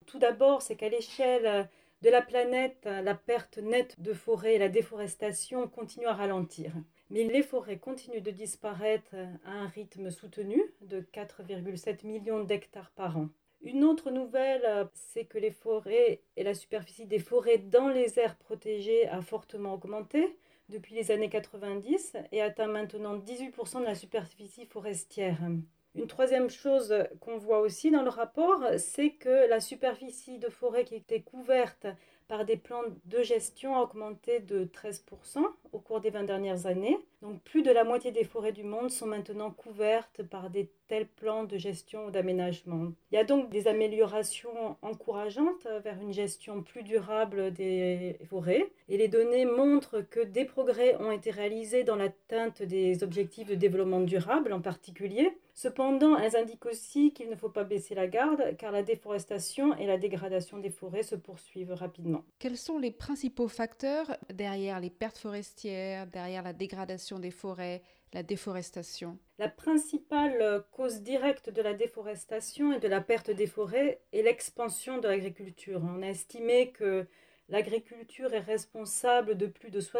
tout d'abord, c'est qu'à l'échelle de la planète, la perte nette de forêt et la déforestation continuent à ralentir. Mais les forêts continuent de disparaître à un rythme soutenu de 4,7 millions d'hectares par an. Une autre nouvelle, c'est que les forêts et la superficie des forêts dans les aires protégées a fortement augmenté depuis les années 90 et atteint maintenant 18% de la superficie forestière. Une troisième chose qu'on voit aussi dans le rapport, c'est que la superficie de forêt qui était couverte par des plans de gestion a augmenté de 13% au cours des 20 dernières années. Donc plus de la moitié des forêts du monde sont maintenant couvertes par des tels plans de gestion ou d'aménagement. Il y a donc des améliorations encourageantes vers une gestion plus durable des forêts et les données montrent que des progrès ont été réalisés dans l'atteinte des objectifs de développement durable en particulier. Cependant, elles indiquent aussi qu'il ne faut pas baisser la garde car la déforestation et la dégradation des forêts se poursuivent rapidement. Quels sont les principaux facteurs derrière les pertes forestières, derrière la dégradation des forêts, la déforestation? La principale cause directe de la déforestation et de la perte des forêts est l'expansion de l'agriculture. On a estimé que l'agriculture est responsable de plus de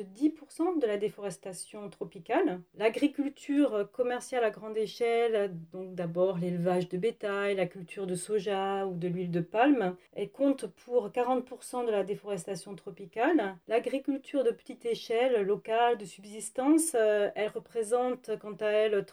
70% de la déforestation tropicale. L'agriculture commerciale à grande échelle, donc d'abord l'élevage de bétail, la culture de soja ou de l'huile de palme, elle compte pour 40% de la déforestation tropicale. L'agriculture de petite échelle, locale, de subsistance, elle représente quant à elle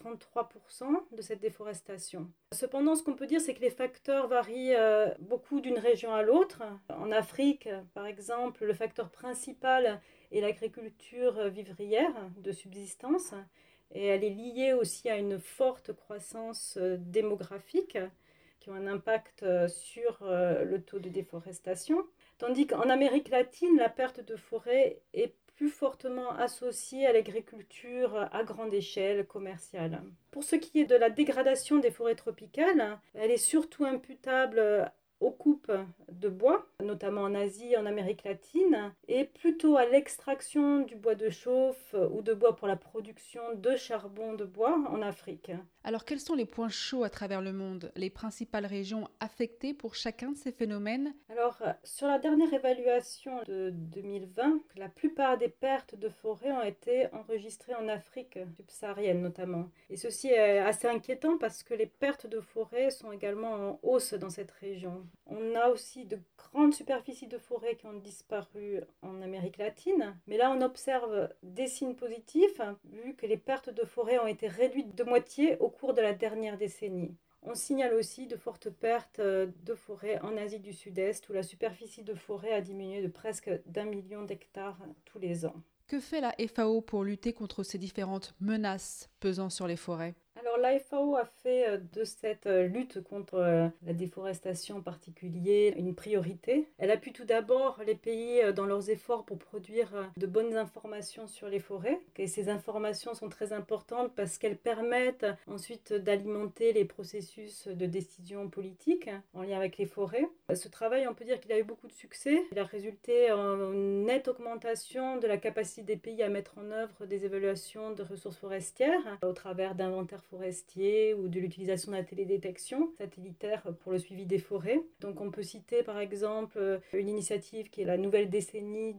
33% de cette déforestation. Cependant, ce qu'on peut dire, c'est que les facteurs varient beaucoup d'une région à l'autre. En Afrique, par exemple, le facteur principal est l'agriculture vivrière de subsistance et elle est liée aussi à une forte croissance démographique qui ont un impact sur le taux de déforestation. Tandis qu'en Amérique latine, la perte de forêt est plus fortement associée à l'agriculture à grande échelle commerciale. Pour ce qui est de la dégradation des forêts tropicales, elle est surtout imputable aux coupes de bois, notamment en Asie et en Amérique latine, et plutôt à l'extraction du bois de chauffe ou de bois pour la production de charbon de bois en Afrique. Alors quels sont les points chauds à travers le monde, les principales régions affectées pour chacun de ces phénomènes? Alors, sur la dernière évaluation de 2020, la plupart des pertes de forêt ont été enregistrées en Afrique subsaharienne notamment. Et ceci est assez inquiétant parce que les pertes de forêt sont également en hausse dans cette région. On a aussi de grandes superficies de forêt qui ont disparu en Amérique latine, mais là on observe des signes positifs vu que les pertes de forêt ont été réduites de moitié au cours de la dernière décennie. On signale aussi de fortes pertes de forêt en Asie du Sud-Est où la superficie de forêt a diminué de presque d'1 million d'hectares tous les ans. Que fait la FAO pour lutter contre ces différentes menaces pesant sur les forêts? Alors la FAO a fait de cette lutte contre la déforestation en particulier une priorité. Elle appuie tout d'abord les pays dans leurs efforts pour produire de bonnes informations sur les forêts. Et ces informations sont très importantes parce qu'elles permettent ensuite d'alimenter les processus de décision politique en lien avec les forêts. Ce travail, on peut dire qu'il a eu beaucoup de succès. Il a résulté en une nette augmentation de la capacité des pays à mettre en œuvre des évaluations de ressources forestières au travers d'inventaires forestiers ou de l'utilisation de la télédétection satellitaire pour le suivi des forêts. Donc on peut citer par exemple une initiative qui est la nouvelle décennie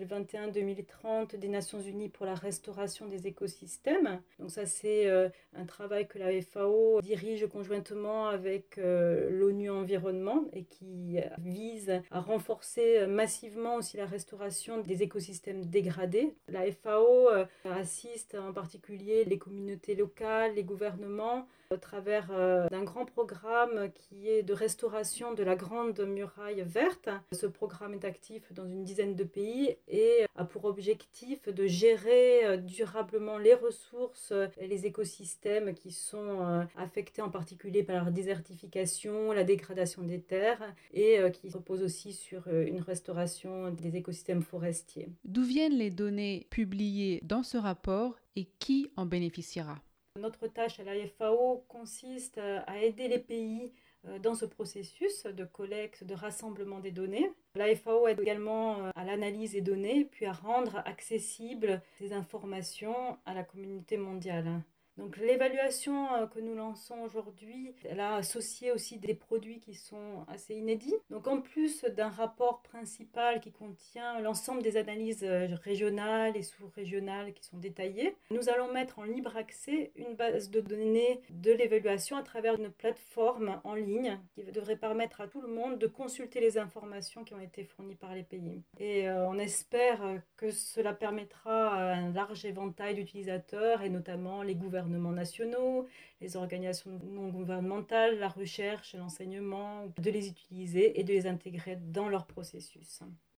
2021-2030 des Nations Unies pour la restauration des écosystèmes. Donc ça c'est un travail que la FAO dirige conjointement avec l'ONU Environnement et qui vise à renforcer massivement aussi la restauration des écosystèmes dégradés. La FAO assiste en particulier les communautés locales, les gouvernements, au travers d'un grand programme qui est de restauration de la Grande Muraille Verte. Ce programme est actif dans une dizaine de pays et a pour objectif de gérer durablement les ressources et les écosystèmes qui sont affectés en particulier par la désertification, la dégradation des terres et qui repose aussi sur une restauration des écosystèmes forestiers. D'où viennent les données publiées dans ce rapport et qui en bénéficiera? Notre tâche à la FAO consiste à aider les pays dans ce processus de collecte, de rassemblement des données. La FAO aide également à l'analyse des données, puis à rendre accessibles ces informations à la communauté mondiale. Donc l'évaluation que nous lançons aujourd'hui, elle a associé aussi des produits qui sont assez inédits. Donc en plus d'un rapport principal qui contient l'ensemble des analyses régionales et sous-régionales qui sont détaillées, nous allons mettre en libre accès une base de données de l'évaluation à travers une plateforme en ligne qui devrait permettre à tout le monde de consulter les informations qui ont été fournies par les pays. Et on espère que cela permettra à un large éventail d'utilisateurs et notamment les gouvernements nationaux, les organisations non gouvernementales, la recherche, l'enseignement, de les utiliser et de les intégrer dans leur processus.